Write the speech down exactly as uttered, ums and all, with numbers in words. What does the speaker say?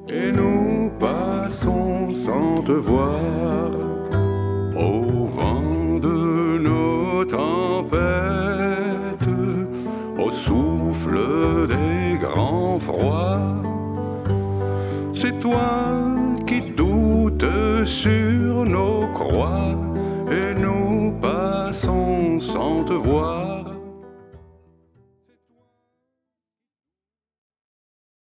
Et nous passons sans te voir, au vent de nos tempêtes, au souffle des grands froids. C'est toi qui doutes sur nos croix, et nous passons sans te voir.